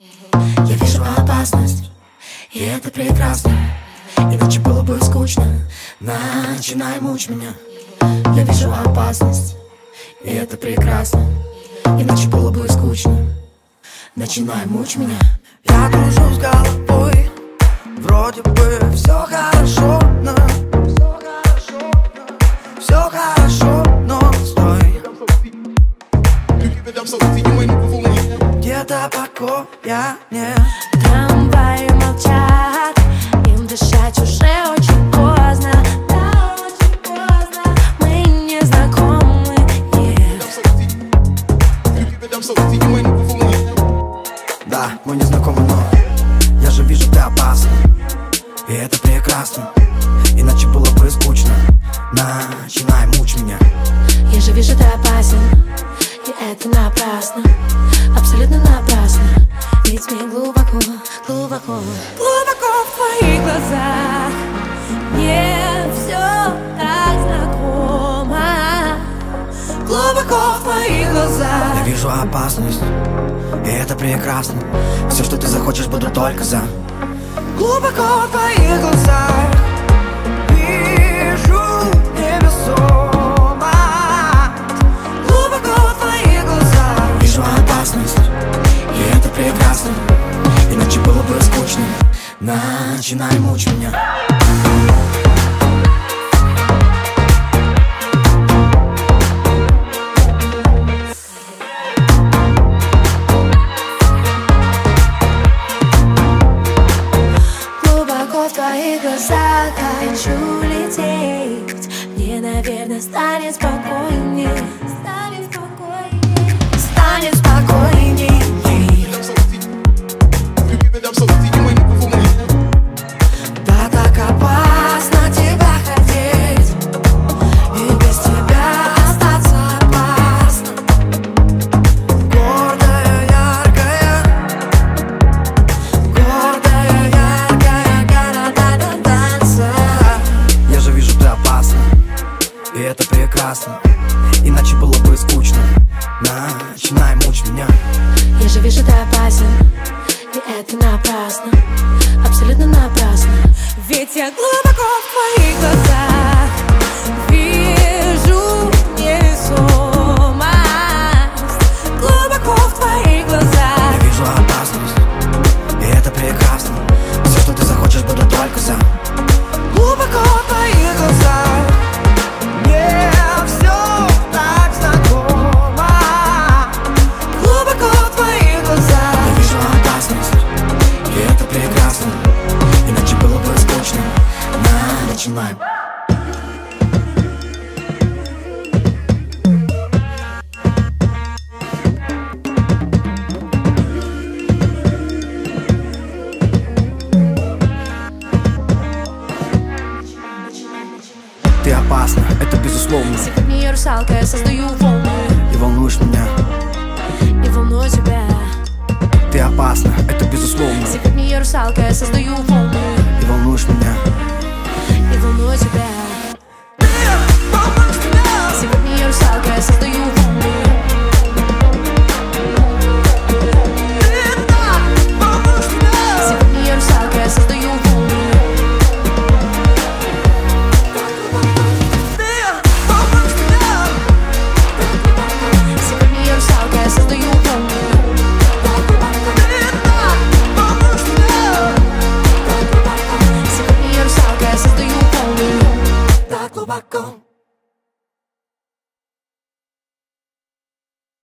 Я вижу опасность, и это прекрасно. Иначе было бы скучно. Начинай мучить меня. Я вижу опасность, и это прекрасно. Иначе было бы скучно. Начинай мучить меня. Я кружу с головой, вроде бы все хорошо, но все хорошо, но стой. Где-то покоя нет. Трамваи молчат, им дышать уже очень поздно. Да, очень поздно. Мы не знакомы, нет. Да, мы не знакомы, но я же вижу, ты опасна, и это прекрасно. Иначе было бы скучно. Начинай мучить меня. Я же вижу, ты опасен, и это напрасно. Абсолютно напрасно. Ведь мне глубоко, глубоко, глубоко в твоих глазах. Мне все так знакомо. Глубоко в твоих глазах. Я вижу опасность, и это прекрасно. Все, что ты захочешь, буду только за. Глубоко в твоих глазах вижу невесомость. Глубоко в твоих глазах Вижу опасность, и это прекрасно. Иначе было бы скучно. Начинай мучить меня. Глубоко в твоих глазах хочу лететь. Мне, наверное, станет спокойнее. Станет спокойнее. Станет спокойнее. да так опасно тебя хотеть, и без тебя остаться опасно. Гордая, яркая, города танца. Я же вижу, ты опасна, и это прекрасно. Иначе было бы скучно. Начинай мучить меня. Я же вижу, ты опасен, и это напрасно. Абсолютно напрасно. Ведь я глубоко в твоих глазах вижу невесомость. Глубоко в твоих глазах. Я вижу опасность, и это прекрасно. Все, что ты захочешь, буду только за. Глубоко в твоих глазах мне все так знакомо. Глубоко в твоих глазах Я вижу опасность, и это прекрасно. Иначе было бы скучно. Начинай. ты опасна, это безусловно. Сегодня я русалка, я создаю волны. И волнуешь меня. И волную тебя. Ты опасна, это безусловно. Сегодня я русалка, я создаю волны. И волнуешь меня. И волную тебя. Сегодня я русалка, я создаю волны. Сегодня я русалка, я создаю волны. Сегодня я русалка, я создаю волны. Сегодня я русалка, я создаю волны. Так глубоко.